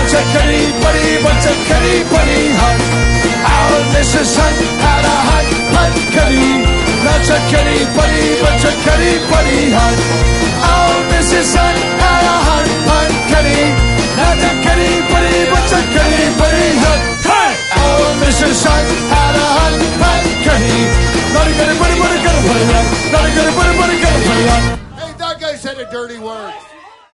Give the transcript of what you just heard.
chickadee buddy hunt. Old Mrs. Hunt had a hunt kitty. Now chickadee buddy hunt. Old Mrs. Hunt had a hunt kitty. Now chickadee buddy hunt. Hey! Old Mrs. Hunt had a hunt kitty. Not a good buddy hunt. Not a good buddy hunt. Hey, that guy said a dirty word.